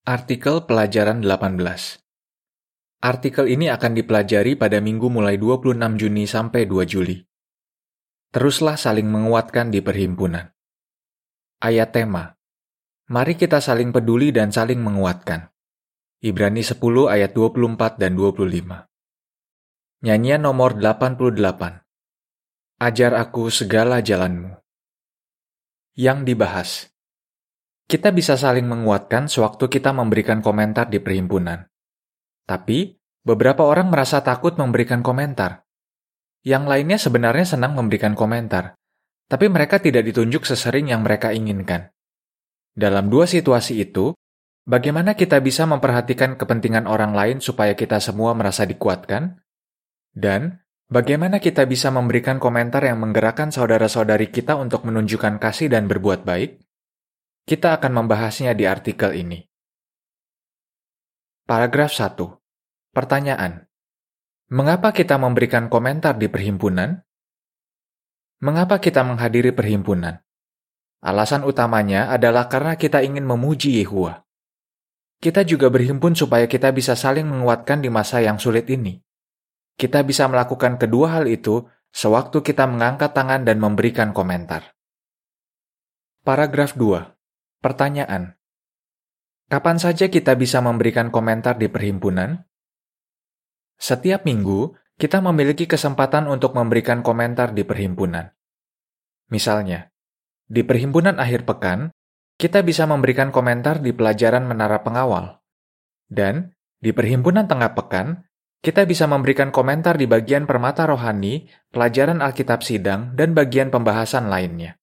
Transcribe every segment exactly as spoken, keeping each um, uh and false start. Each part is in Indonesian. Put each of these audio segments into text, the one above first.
Artikel pelajaran delapan belas. Artikel ini akan dipelajari pada minggu mulai dua puluh enam Juni sampai dua Juli. Teruslah saling menguatkan di perhimpunan. Ayat tema. Mari kita saling peduli dan saling menguatkan. Ibrani sepuluh ayat dua puluh empat dan dua puluh lima. Nyanyian nomor delapan puluh delapan. Ajar aku segala jalanmu. Yang dibahas. Kita bisa saling menguatkan sewaktu kita memberikan komentar di perhimpunan. Tapi, beberapa orang merasa takut memberikan komentar. Yang lainnya sebenarnya senang memberikan komentar, tapi mereka tidak ditunjuk sesering yang mereka inginkan. Dalam dua situasi itu, bagaimana kita bisa memperhatikan kepentingan orang lain supaya kita semua merasa dikuatkan? Dan, bagaimana kita bisa memberikan komentar yang menggerakkan saudara-saudari kita untuk menunjukkan kasih dan berbuat baik? Kita akan membahasnya di artikel ini. Paragraf satu. Pertanyaan. Mengapa kita memberikan komentar di perhimpunan? Mengapa kita menghadiri perhimpunan? Alasan utamanya adalah karena kita ingin memuji Yehuwa. Kita juga berhimpun supaya kita bisa saling menguatkan di masa yang sulit ini. Kita bisa melakukan kedua hal itu sewaktu kita mengangkat tangan dan memberikan komentar. Paragraf dua. Pertanyaan. Kapan saja kita bisa memberikan komentar di perhimpunan? Setiap minggu, kita memiliki kesempatan untuk memberikan komentar di perhimpunan. Misalnya, di perhimpunan akhir pekan, kita bisa memberikan komentar di pelajaran menara pengawal. Dan, di perhimpunan tengah pekan, kita bisa memberikan komentar di bagian permata rohani, pelajaran Alkitab sidang, dan bagian pembahasan lainnya.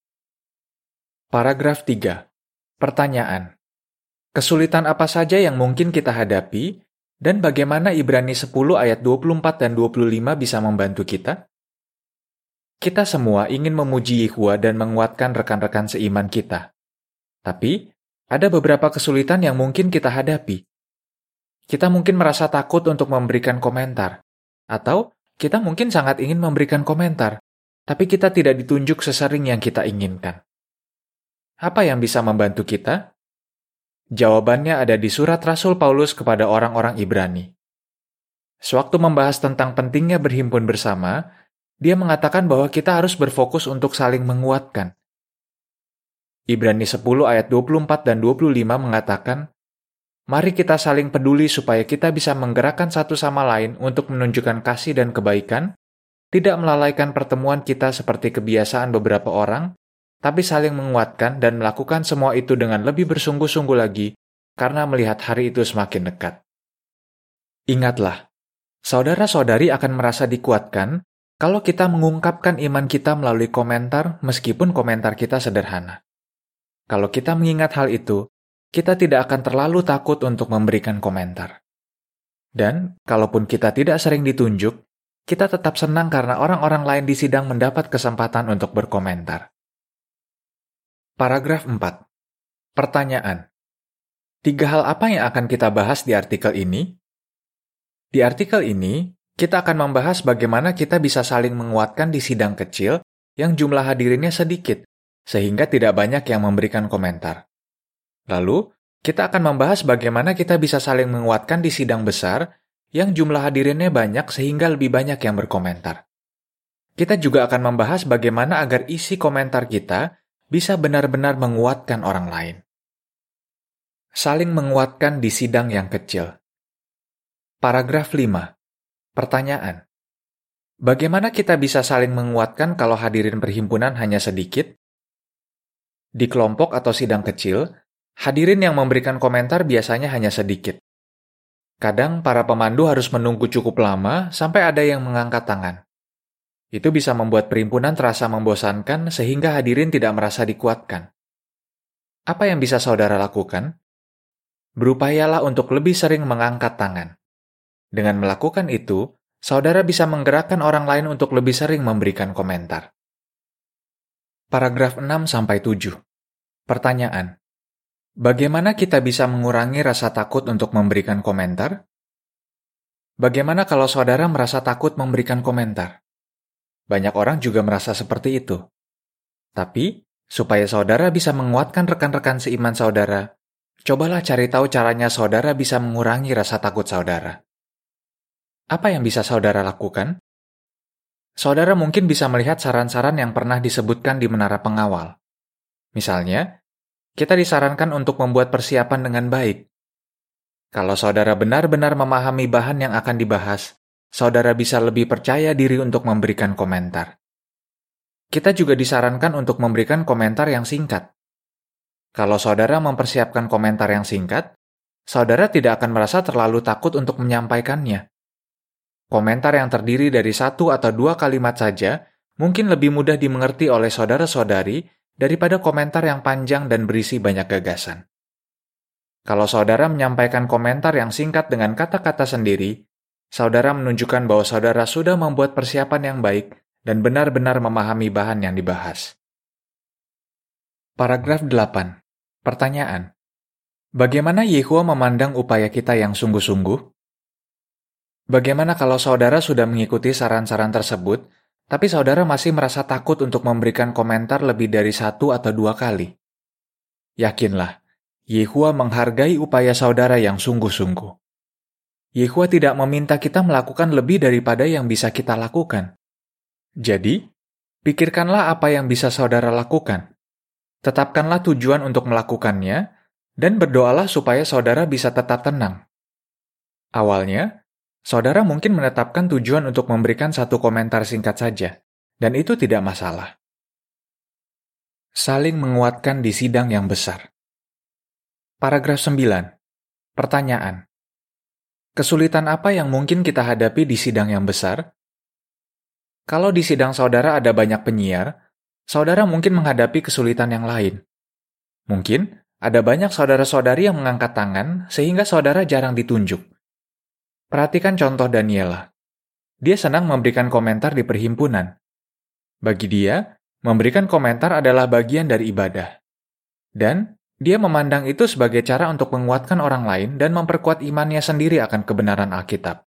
Paragraf tiga. Pertanyaan. Kesulitan apa saja yang mungkin kita hadapi, dan bagaimana Ibrani sepuluh ayat dua puluh empat dan dua puluh lima bisa membantu kita? Kita semua ingin memuji Yehuwa dan menguatkan rekan-rekan seiman kita. Tapi, ada beberapa kesulitan yang mungkin kita hadapi. Kita mungkin merasa takut untuk memberikan komentar. Atau, kita mungkin sangat ingin memberikan komentar, tapi kita tidak ditunjuk sesering yang kita inginkan. Apa yang bisa membantu kita? Jawabannya ada di surat Rasul Paulus kepada orang-orang Ibrani. Sewaktu membahas tentang pentingnya berhimpun bersama, dia mengatakan bahwa kita harus berfokus untuk saling menguatkan. Ibrani sepuluh ayat dua puluh empat dan dua puluh lima mengatakan, mari kita saling peduli supaya kita bisa menggerakkan satu sama lain untuk menunjukkan kasih dan kebaikan, tidak melalaikan pertemuan kita seperti kebiasaan beberapa orang, tapi saling menguatkan dan melakukan semua itu dengan lebih bersungguh-sungguh lagi karena melihat hari itu semakin dekat. Ingatlah, saudara-saudari akan merasa dikuatkan kalau kita mengungkapkan iman kita melalui komentar meskipun komentar kita sederhana. Kalau kita mengingat hal itu, kita tidak akan terlalu takut untuk memberikan komentar. Dan, kalaupun kita tidak sering ditunjuk, kita tetap senang karena orang-orang lain di sidang mendapat kesempatan untuk berkomentar. Paragraf empat. Pertanyaan. Tiga hal apa yang akan kita bahas di artikel ini? Di artikel ini, kita akan membahas bagaimana kita bisa saling menguatkan di sidang kecil yang jumlah hadirinnya sedikit, sehingga tidak banyak yang memberikan komentar. Lalu, kita akan membahas bagaimana kita bisa saling menguatkan di sidang besar yang jumlah hadirinnya banyak sehingga lebih banyak yang berkomentar. Kita juga akan membahas bagaimana agar isi komentar kita bisa benar-benar menguatkan orang lain. Saling menguatkan di sidang yang kecil. Paragraf lima. Pertanyaan. Bagaimana kita bisa saling menguatkan kalau hadirin perhimpunan hanya sedikit? Di kelompok atau sidang kecil, hadirin yang memberikan komentar biasanya hanya sedikit. Kadang para pemandu harus menunggu cukup lama sampai ada yang mengangkat tangan. Itu bisa membuat perhimpunan terasa membosankan sehingga hadirin tidak merasa dikuatkan. Apa yang bisa saudara lakukan? Berupayalah untuk lebih sering mengangkat tangan. Dengan melakukan itu, saudara bisa menggerakkan orang lain untuk lebih sering memberikan komentar. Paragraf enam sampai tujuh. Pertanyaan. Bagaimana kita bisa mengurangi rasa takut untuk memberikan komentar? Bagaimana kalau saudara merasa takut memberikan komentar? Banyak orang juga merasa seperti itu. Tapi, supaya saudara bisa menguatkan rekan-rekan seiman saudara, Cobalah cari tahu caranya saudara bisa mengurangi rasa takut saudara. Apa yang bisa saudara lakukan? Saudara mungkin bisa melihat saran-saran yang pernah disebutkan di menara pengawal. Misalnya, kita disarankan untuk membuat persiapan dengan baik. Kalau saudara benar-benar memahami bahan yang akan dibahas, saudara bisa lebih percaya diri untuk memberikan komentar. Kita juga disarankan untuk memberikan komentar yang singkat. Kalau saudara mempersiapkan komentar yang singkat, saudara tidak akan merasa terlalu takut untuk menyampaikannya. Komentar yang terdiri dari satu atau dua kalimat saja mungkin lebih mudah dimengerti oleh saudara-saudari daripada komentar yang panjang dan berisi banyak gagasan. Kalau saudara menyampaikan komentar yang singkat dengan kata-kata sendiri, saudara menunjukkan bahwa saudara sudah membuat persiapan yang baik dan benar-benar memahami bahan yang dibahas. Paragraf delapan. Pertanyaan. Bagaimana Yehua memandang upaya kita yang sungguh-sungguh? Bagaimana kalau saudara sudah mengikuti saran-saran tersebut, tapi saudara masih merasa takut untuk memberikan komentar lebih dari satu atau dua kali? Yakinlah, Yehua menghargai upaya saudara yang sungguh-sungguh. Yehua tidak meminta kita melakukan lebih daripada yang bisa kita lakukan. Jadi, pikirkanlah apa yang bisa saudara lakukan. Tetapkanlah tujuan untuk melakukannya, dan berdoalah supaya saudara bisa tetap tenang. Awalnya, saudara mungkin menetapkan tujuan untuk memberikan satu komentar singkat saja, dan itu tidak masalah. Saling menguatkan di sidang yang besar. Paragraf sembilan. Pertanyaan. Kesulitan apa yang mungkin kita hadapi di sidang yang besar? Kalau di sidang saudara ada banyak penyiar, saudara mungkin menghadapi kesulitan yang lain. Mungkin ada banyak saudara-saudari yang mengangkat tangan sehingga saudara jarang ditunjuk. Perhatikan contoh Daniela. Dia senang memberikan komentar di perhimpunan. Bagi dia, memberikan komentar adalah bagian dari ibadah. Dan dia memandang itu sebagai cara untuk menguatkan orang lain dan memperkuat imannya sendiri akan kebenaran Alkitab.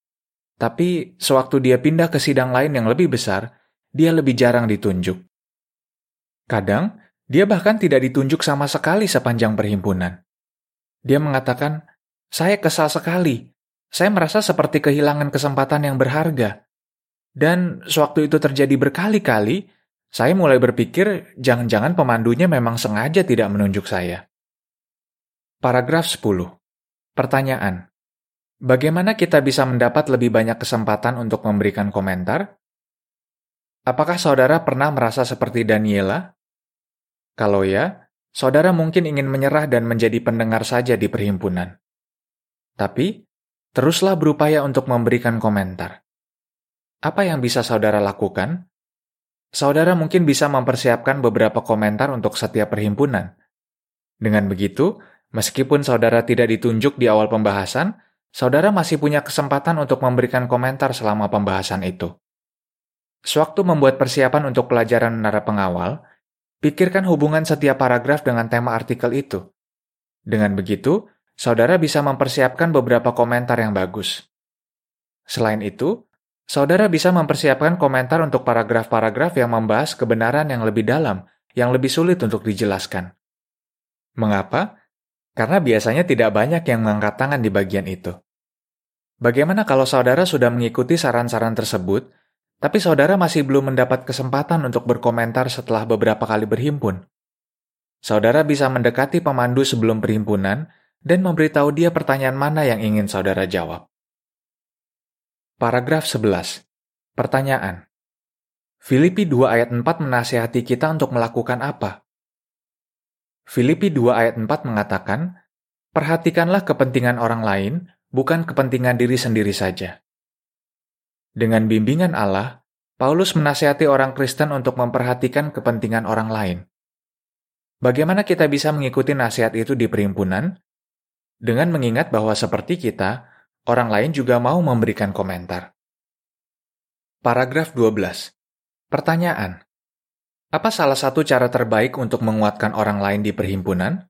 Tapi, sewaktu dia pindah ke sidang lain yang lebih besar, dia lebih jarang ditunjuk. Kadang, dia bahkan tidak ditunjuk sama sekali sepanjang perhimpunan. Dia mengatakan, "Saya kesal sekali. Saya merasa seperti kehilangan kesempatan yang berharga." Dan sewaktu itu terjadi berkali-kali, saya mulai berpikir jangan-jangan pemandunya memang sengaja tidak menunjuk saya. Paragraf sepuluh. Pertanyaan. Bagaimana kita bisa mendapat lebih banyak kesempatan untuk memberikan komentar? Apakah saudara pernah merasa seperti Daniela? Kalau ya, saudara mungkin ingin menyerah dan menjadi pendengar saja di perhimpunan. Tapi, teruslah berupaya untuk memberikan komentar. Apa yang bisa saudara lakukan? Saudara mungkin bisa mempersiapkan beberapa komentar untuk setiap perhimpunan. Dengan begitu, meskipun saudara tidak ditunjuk di awal pembahasan, saudara masih punya kesempatan untuk memberikan komentar selama pembahasan itu. Sewaktu membuat persiapan untuk pelajaran menara pengawal, pikirkan hubungan setiap paragraf dengan tema artikel itu. Dengan begitu, saudara bisa mempersiapkan beberapa komentar yang bagus. Selain itu, saudara bisa mempersiapkan komentar untuk paragraf-paragraf yang membahas kebenaran yang lebih dalam, yang lebih sulit untuk dijelaskan. Mengapa? Karena biasanya tidak banyak yang mengangkat tangan di bagian itu. Bagaimana kalau saudara sudah mengikuti saran-saran tersebut, tapi saudara masih belum mendapat kesempatan untuk berkomentar setelah beberapa kali berhimpun? Saudara bisa mendekati pemandu sebelum perhimpunan dan memberitahu dia pertanyaan mana yang ingin saudara jawab. Paragraf sebelas. Pertanyaan. Filipi dua ayat empat menasihati kita untuk melakukan apa? Filipi dua ayat empat mengatakan, "Perhatikanlah kepentingan orang lain, bukan kepentingan diri sendiri saja." Dengan bimbingan Allah, Paulus menasihati orang Kristen untuk memperhatikan kepentingan orang lain. Bagaimana kita bisa mengikuti nasihat itu di perhimpunan? Dengan mengingat bahwa seperti kita, orang lain juga mau memberikan komentar. Paragraf dua belas. Pertanyaan. Apa salah satu cara terbaik untuk menguatkan orang lain di perhimpunan?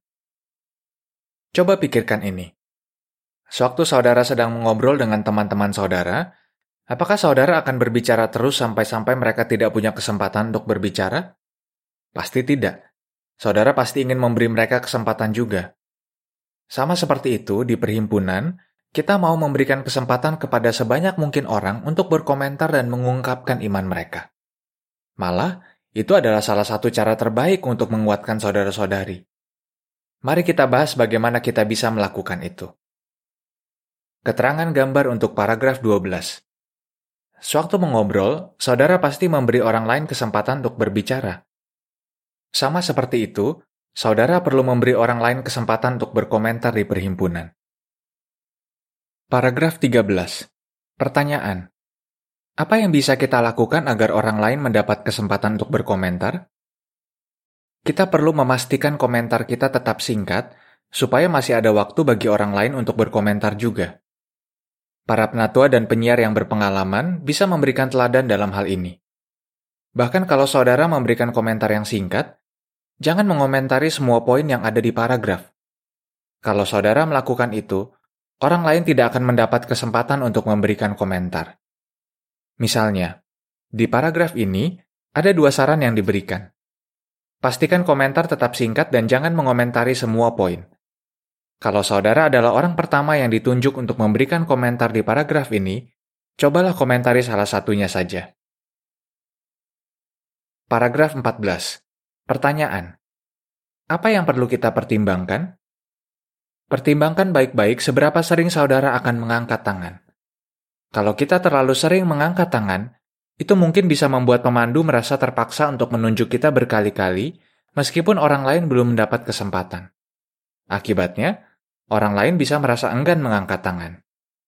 Coba pikirkan ini. Sewaktu saudara sedang mengobrol dengan teman-teman saudara, apakah saudara akan berbicara terus sampai-sampai mereka tidak punya kesempatan untuk berbicara? Pasti tidak. Saudara pasti ingin memberi mereka kesempatan juga. Sama seperti itu, di perhimpunan, kita mau memberikan kesempatan kepada sebanyak mungkin orang untuk berkomentar dan mengungkapkan iman mereka. Malah, itu adalah salah satu cara terbaik untuk menguatkan saudara-saudari. Mari kita bahas bagaimana kita bisa melakukan itu. Keterangan gambar untuk paragraf dua belas. Sewaktu mengobrol, saudara pasti memberi orang lain kesempatan untuk berbicara. Sama seperti itu, saudara perlu memberi orang lain kesempatan untuk berkomentar di perhimpunan. Paragraf tiga belas. Pertanyaan. Apa yang bisa kita lakukan agar orang lain mendapat kesempatan untuk berkomentar? Kita perlu memastikan komentar kita tetap singkat, supaya masih ada waktu bagi orang lain untuk berkomentar juga. Para penatua dan penyiar yang berpengalaman bisa memberikan teladan dalam hal ini. Bahkan kalau saudara memberikan komentar yang singkat, jangan mengomentari semua poin yang ada di paragraf. Kalau saudara melakukan itu, orang lain tidak akan mendapat kesempatan untuk memberikan komentar. Misalnya, di paragraf ini ada dua saran yang diberikan. Pastikan komentar tetap singkat dan jangan mengomentari semua poin. Kalau saudara adalah orang pertama yang ditunjuk untuk memberikan komentar di paragraf ini, cobalah komentari salah satunya saja. Paragraf empat belas. Pertanyaan. Apa yang perlu kita pertimbangkan? Pertimbangkan baik-baik seberapa sering saudara akan mengangkat tangan. Kalau kita terlalu sering mengangkat tangan, itu mungkin bisa membuat pemandu merasa terpaksa untuk menunjuk kita berkali-kali, meskipun orang lain belum mendapat kesempatan. Akibatnya, orang lain bisa merasa enggan mengangkat tangan.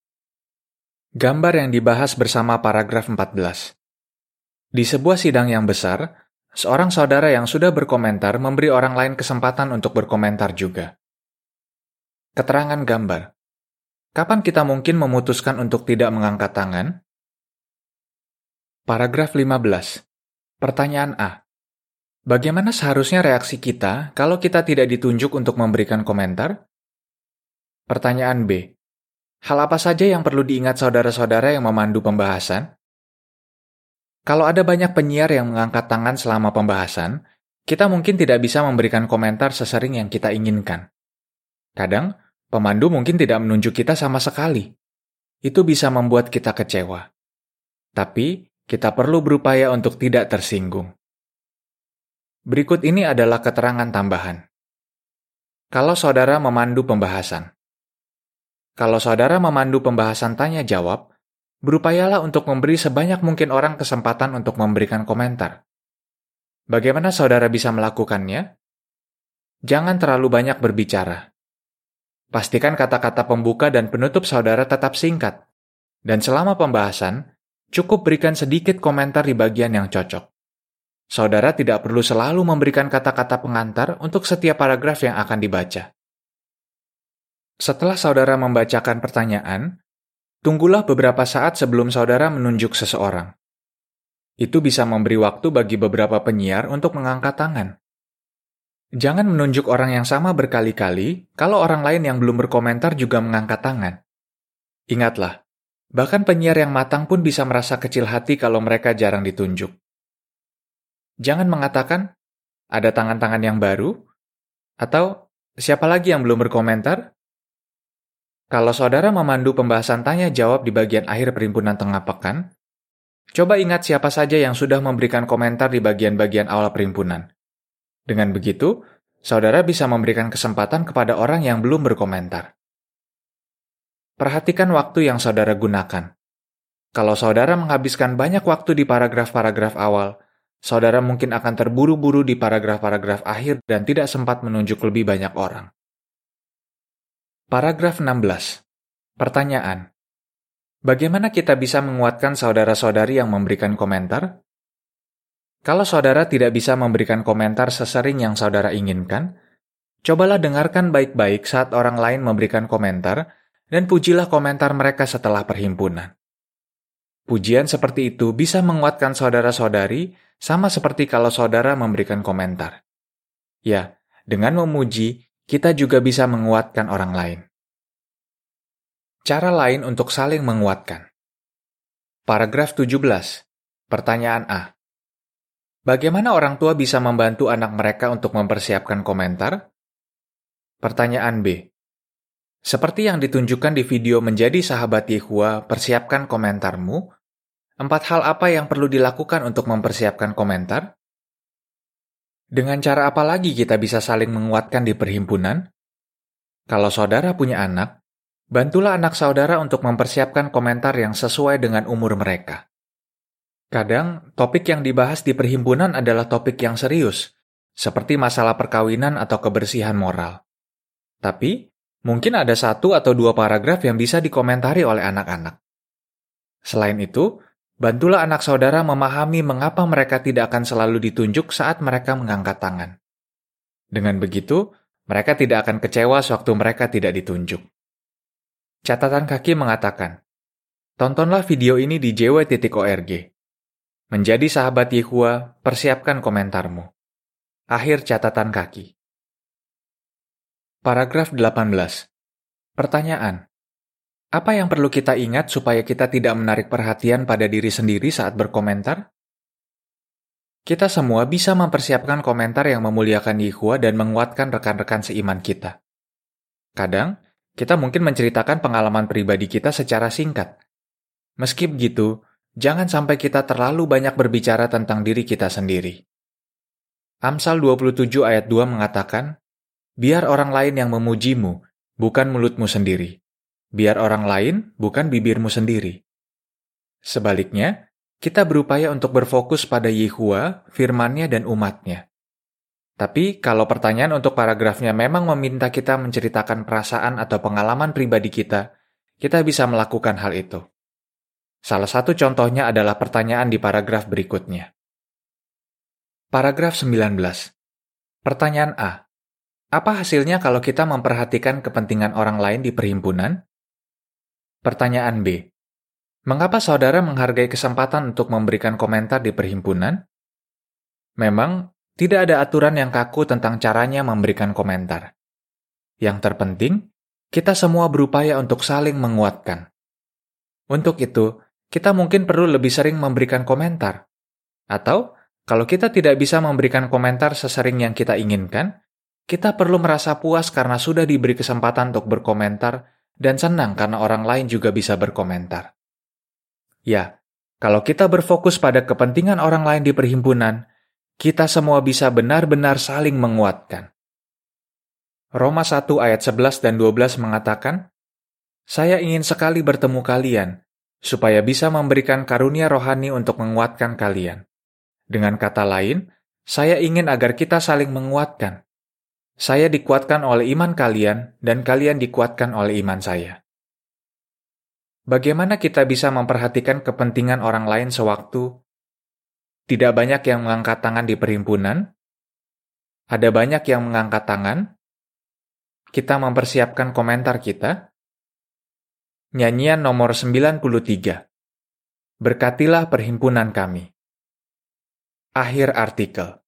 Gambar yang dibahas bersama paragraf empat belas. Di sebuah sidang yang besar, seorang saudara yang sudah berkomentar memberi orang lain kesempatan untuk berkomentar juga. Keterangan gambar. Kapan kita mungkin memutuskan untuk tidak mengangkat tangan? Paragraf lima belas. Pertanyaan A. Bagaimana seharusnya reaksi kita kalau kita tidak ditunjuk untuk memberikan komentar? Pertanyaan B. Hal apa saja yang perlu diingat saudara-saudara yang memandu pembahasan? Kalau ada banyak penyiar yang mengangkat tangan selama pembahasan, kita mungkin tidak bisa memberikan komentar sesering yang kita inginkan. Kadang, pemandu mungkin tidak menunjuk kita sama sekali. Itu bisa membuat kita kecewa. Tapi, kita perlu berupaya untuk tidak tersinggung. Berikut ini adalah keterangan tambahan. Kalau saudara memandu pembahasan. Kalau saudara memandu pembahasan tanya jawab, berupayalah untuk memberi sebanyak mungkin orang kesempatan untuk memberikan komentar. Bagaimana saudara bisa melakukannya? Jangan terlalu banyak berbicara. Pastikan kata-kata pembuka dan penutup saudara tetap singkat. Dan selama pembahasan, cukup berikan sedikit komentar di bagian yang cocok. Saudara tidak perlu selalu memberikan kata-kata pengantar untuk setiap paragraf yang akan dibaca. Setelah saudara membacakan pertanyaan, tunggulah beberapa saat sebelum saudara menunjuk seseorang. Itu bisa memberi waktu bagi beberapa penyiar untuk mengangkat tangan. Jangan menunjuk orang yang sama berkali-kali kalau orang lain yang belum berkomentar juga mengangkat tangan. Ingatlah, bahkan penyiar yang matang pun bisa merasa kecil hati kalau mereka jarang ditunjuk. Jangan mengatakan, ada tangan-tangan yang baru, atau siapa lagi yang belum berkomentar? Kalau saudara memandu pembahasan tanya-jawab di bagian akhir perhimpunan tengah pekan, coba ingat siapa saja yang sudah memberikan komentar di bagian-bagian awal perhimpunan. Dengan begitu, saudara bisa memberikan kesempatan kepada orang yang belum berkomentar. Perhatikan waktu yang saudara gunakan. Kalau saudara menghabiskan banyak waktu di paragraf-paragraf awal, saudara mungkin akan terburu-buru di paragraf-paragraf akhir dan tidak sempat menunjuk lebih banyak orang. Paragraf enam belas. Pertanyaan. Bagaimana kita bisa menguatkan saudara-saudari yang memberikan komentar? Kalau saudara tidak bisa memberikan komentar sesering yang saudara inginkan, cobalah dengarkan baik-baik saat orang lain memberikan komentar dan pujilah komentar mereka setelah perhimpunan. Pujian seperti itu bisa menguatkan saudara-saudari sama seperti kalau saudara memberikan komentar. Ya, dengan memuji, kita juga bisa menguatkan orang lain. Cara lain untuk saling menguatkan. Paragraf tujuh belas. Pertanyaan A. Bagaimana orang tua bisa membantu anak mereka untuk mempersiapkan komentar? Pertanyaan B. Seperti yang ditunjukkan di video Menjadi Sahabat Yehua, persiapkan komentarmu. Empat hal apa yang perlu dilakukan untuk mempersiapkan komentar? Dengan cara apa lagi kita bisa saling menguatkan di perhimpunan? Kalau saudara punya anak, bantulah anak saudara untuk mempersiapkan komentar yang sesuai dengan umur mereka. Kadang, topik yang dibahas di perhimpunan adalah topik yang serius, seperti masalah perkawinan atau kebersihan moral. Tapi, mungkin ada satu atau dua paragraf yang bisa dikomentari oleh anak-anak. Selain itu, bantulah anak saudara memahami mengapa mereka tidak akan selalu ditunjuk saat mereka mengangkat tangan. Dengan begitu, mereka tidak akan kecewa sewaktu mereka tidak ditunjuk. Catatan kaki mengatakan, tontonlah video ini di j w titik org. Menjadi Sahabat Yehua, persiapkan komentarmu. Akhir catatan kaki. Paragraf delapan belas. Pertanyaan. Apa yang perlu kita ingat supaya kita tidak menarik perhatian pada diri sendiri saat berkomentar? Kita semua bisa mempersiapkan komentar yang memuliakan Yehua dan menguatkan rekan-rekan seiman kita. Kadang, kita mungkin menceritakan pengalaman pribadi kita secara singkat. Meski begitu, jangan sampai kita terlalu banyak berbicara tentang diri kita sendiri. Amsal dua puluh tujuh ayat dua mengatakan, biar orang lain yang memujimu, bukan mulutmu sendiri. Biar orang lain, bukan bibirmu sendiri. Sebaliknya, kita berupaya untuk berfokus pada Yehua, firman-Nya dan umat-Nya. Tapi, kalau pertanyaan untuk paragrafnya memang meminta kita menceritakan perasaan atau pengalaman pribadi kita, kita bisa melakukan hal itu. Salah satu contohnya adalah pertanyaan di paragraf berikutnya. Paragraf sembilan belas. Pertanyaan A. Apa hasilnya kalau kita memperhatikan kepentingan orang lain di perhimpunan? Pertanyaan B. Mengapa saudara menghargai kesempatan untuk memberikan komentar di perhimpunan? Memang, tidak ada aturan yang kaku tentang caranya memberikan komentar. Yang terpenting, kita semua berupaya untuk saling menguatkan. Untuk itu, kita mungkin perlu lebih sering memberikan komentar. Atau, kalau kita tidak bisa memberikan komentar sesering yang kita inginkan, kita perlu merasa puas karena sudah diberi kesempatan untuk berkomentar dan senang karena orang lain juga bisa berkomentar. Ya, kalau kita berfokus pada kepentingan orang lain di perhimpunan, kita semua bisa benar-benar saling menguatkan. Roma satu ayat sebelas dan dua belas mengatakan, saya ingin sekali bertemu kalian, supaya bisa memberikan karunia rohani untuk menguatkan kalian. Dengan kata lain, saya ingin agar kita saling menguatkan. Saya dikuatkan oleh iman kalian, dan kalian dikuatkan oleh iman saya. Bagaimana kita bisa memperhatikan kepentingan orang lain sewaktu tidak banyak yang mengangkat tangan di perhimpunan? Ada banyak yang mengangkat tangan? Kita mempersiapkan komentar kita? Nyanyian nomor sembilan puluh tiga. Berkatilah perhimpunan kami. Akhir artikel.